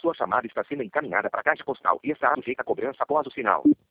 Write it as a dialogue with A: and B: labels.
A: Sua chamada está sendo encaminhada para a caixa postal e está sujeita a cobrança após o sinal.